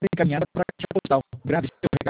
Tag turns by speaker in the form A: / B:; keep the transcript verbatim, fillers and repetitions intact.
A: encaminhada para a caixa postal. Grave seu recado.